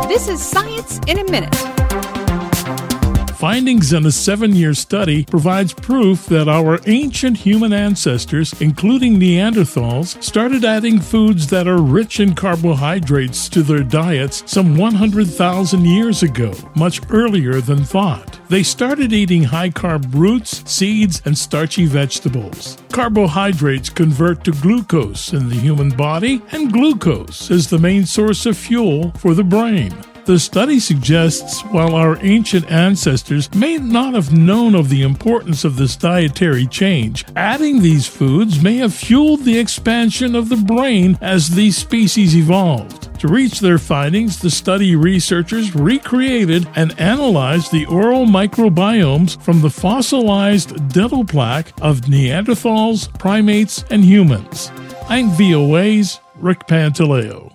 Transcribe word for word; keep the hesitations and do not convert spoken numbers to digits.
This is Science in a Minute. Findings in a seven-year study provides proof that our ancient human ancestors, including Neanderthals, started adding foods that are rich in carbohydrates to their diets some one hundred thousand years ago, much earlier than thought. They started eating high-carb roots, seeds, and starchy vegetables. Carbohydrates convert to glucose in the human body, and glucose is the main source of fuel for the brain. The study suggests while our ancient ancestors may not have known of the importance of this dietary change, adding these foods may have fueled the expansion of the brain as these species evolved. To reach their findings, the study researchers recreated and analyzed the oral microbiomes from the fossilized dental plaque of Neanderthals, primates, and humans. I'm V O A's Rick Pantaleo.